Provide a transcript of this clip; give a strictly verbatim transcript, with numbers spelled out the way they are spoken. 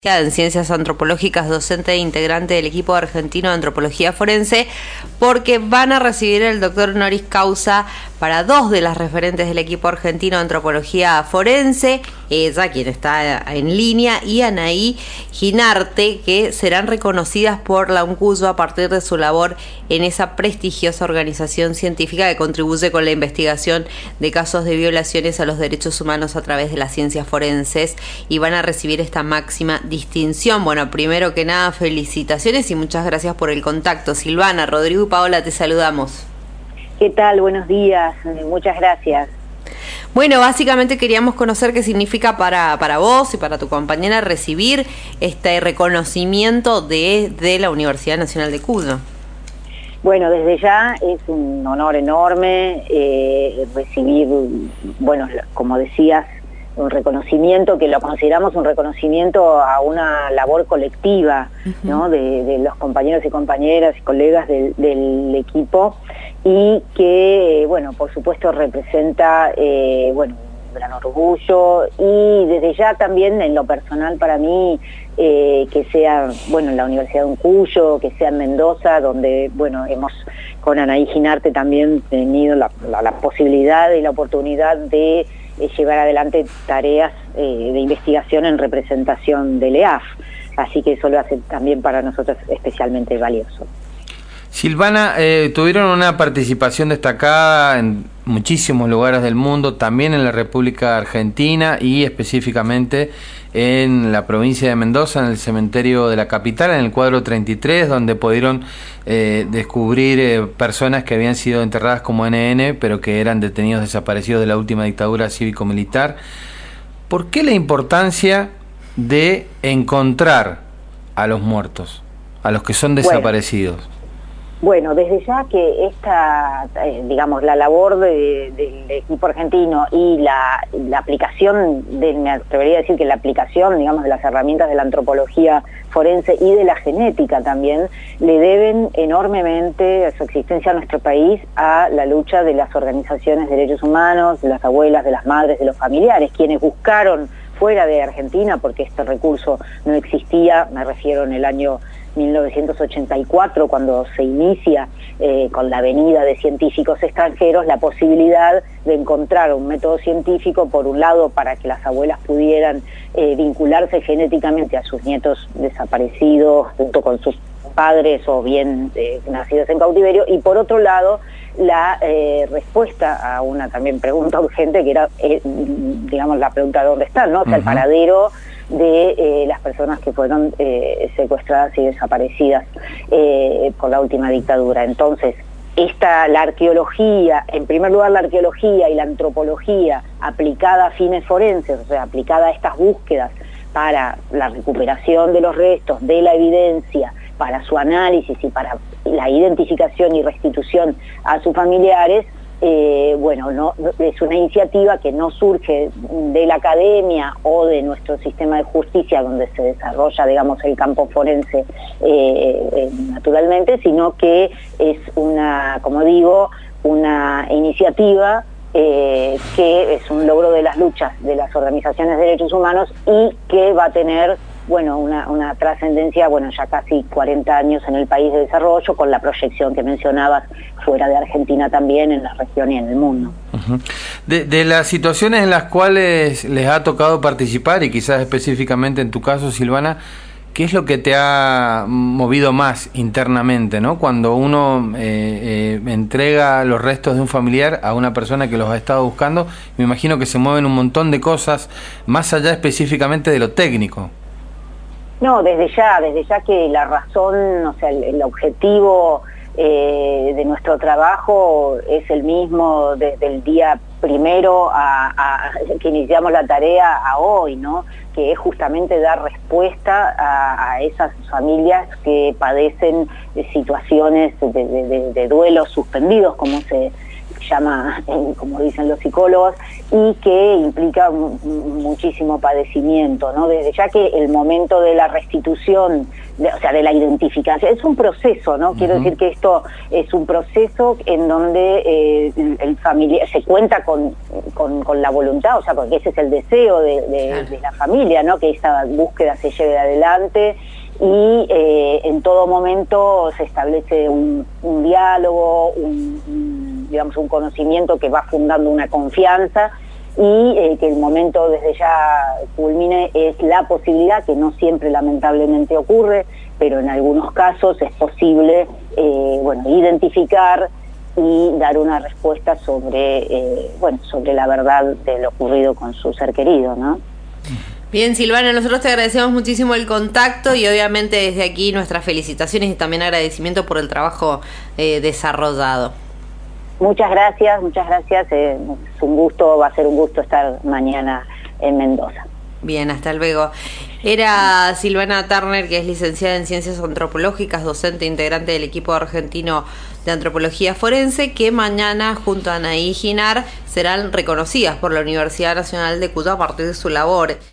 en Ciencias Antropológicas, docente e integrante del equipo argentino de Antropología Forense, porque van a recibir el doctor honoris causa para dos de las referentes del equipo argentino de Antropología Forense, ella quien está en línea, y Anaí Ginarte, que serán reconocidas por la UNCUYO a partir de su labor en esa prestigiosa organización científica que contribuye con la investigación de casos de violaciones a los derechos humanos a través de las ciencias forenses, y van a recibir esta máxima distinción. Bueno, primero que nada, felicitaciones y muchas gracias por el contacto. Silvana, Rodrigo y Paola, te saludamos. ¿Qué tal? Buenos días, muchas gracias. Bueno, básicamente queríamos conocer qué significa para, para vos y para tu compañera recibir este reconocimiento de, de la Universidad Nacional de Cuyo. Bueno, desde ya es un honor enorme eh, recibir, bueno, como decías, un reconocimiento que lo consideramos un reconocimiento a una labor colectiva, uh-huh. ¿no? de, de los compañeros y compañeras y colegas del, del equipo, y que, bueno, por supuesto representa, eh, bueno, un gran orgullo, y desde ya también en lo personal para mí, eh, que sea, bueno, en la Universidad de UNCUYO, que sea en Mendoza, donde, bueno, hemos con Anaí Ginarte también tenido la, la, la posibilidad y la oportunidad de llevar adelante tareas eh, de investigación en representación del E A F, así que eso lo hace también para nosotros especialmente valioso. Silvana, eh, tuvieron una participación destacada en muchísimos lugares del mundo, también en la República Argentina y específicamente en la provincia de Mendoza, en el cementerio de la capital, en el cuadro treinta y tres, donde pudieron eh, descubrir eh, personas que habían sido enterradas como N N, pero que eran detenidos desaparecidos de la última dictadura cívico-militar. ¿Por qué la importancia de encontrar a los muertos, a los que son desaparecidos? Bueno. Bueno, desde ya que esta, eh, digamos, la labor de, del equipo argentino y la, la aplicación, de, me atrevería a decir que la aplicación, digamos, de las herramientas de la antropología forense y de la genética también, le deben enormemente a su existencia a nuestro país a la lucha de las organizaciones de derechos humanos, de las abuelas, de las madres, de los familiares, quienes buscaron fuera de Argentina, porque este recurso no existía, me refiero en el año mil novecientos ochenta y cuatro, cuando se inicia eh, con la venida de científicos extranjeros, la posibilidad de encontrar un método científico, por un lado, para que las abuelas pudieran eh, vincularse genéticamente a sus nietos desaparecidos, junto con sus padres o bien eh, nacidos en cautiverio, y por otro lado, la eh, respuesta a una también pregunta urgente, que era, eh, digamos, la pregunta de dónde están, ¿no? O sea, uh-huh. el paradero de eh, las personas que fueron eh, secuestradas y desaparecidas eh, por la última dictadura. Entonces, esta, la arqueología, en primer lugar la arqueología y la antropología aplicada a fines forenses, o sea, aplicada a estas búsquedas para la recuperación de los restos, de la evidencia, para su análisis y para la identificación y restitución a sus familiares, Eh, bueno, no, es una iniciativa que no surge de la academia o de nuestro sistema de justicia donde se desarrolla, digamos, el campo forense eh, eh, naturalmente, sino que es una, como digo, una iniciativa eh, que es un logro de las luchas de las organizaciones de derechos humanos y que va a tener, bueno, una, una trascendencia, bueno, ya casi cuarenta años en el país de desarrollo, con la proyección que mencionabas fuera de Argentina también, en la región y en el mundo. Uh-huh. De, de las situaciones en las cuales les ha tocado participar, y quizás específicamente en tu caso, Silvana, ¿qué es lo que te ha movido más internamente, ¿no? Cuando uno eh, eh, entrega los restos de un familiar a una persona que los ha estado buscando, me imagino que se mueven un montón de cosas, más allá específicamente de lo técnico. No, desde ya, desde ya que la razón, o sea, el, el objetivo eh, de nuestro trabajo es el mismo desde el día primero a, a, que iniciamos la tarea a hoy, ¿no? Que es justamente dar respuesta a, a esas familias que padecen situaciones de, de, de, de duelos suspendidos, como se llama, eh, como dicen los psicólogos, y que implica m- muchísimo padecimiento, ¿no? Desde ya que el momento de la restitución, de, o sea, de la identificación, es un proceso, ¿no? Uh-huh. Quiero decir que esto es un proceso en donde eh, el, el familiar se cuenta con, con, con la voluntad, o sea, porque ese es el deseo de, de, claro. de la familia, ¿no? Que esta búsqueda se lleve adelante. Y eh, en todo momento se establece un, un diálogo, un, un, digamos, un conocimiento que va fundando una confianza y eh, que el momento desde ya culmine es la posibilidad, que no siempre lamentablemente ocurre, pero en algunos casos es posible eh, bueno, identificar y dar una respuesta sobre, eh, bueno, sobre la verdad de lo ocurrido con su ser querido, ¿no? Bien, Silvana, nosotros te agradecemos muchísimo el contacto y obviamente desde aquí nuestras felicitaciones y también agradecimiento por el trabajo eh, desarrollado. Muchas gracias, muchas gracias. Eh, es un gusto, va a ser un gusto estar mañana en Mendoza. Bien, hasta luego. Era Silvana Turner, que es licenciada en Ciencias Antropológicas, docente integrante del equipo argentino de Antropología Forense, que mañana, junto a Anaí Ginar, serán reconocidas por la Universidad Nacional de Cuyo a partir de su labor.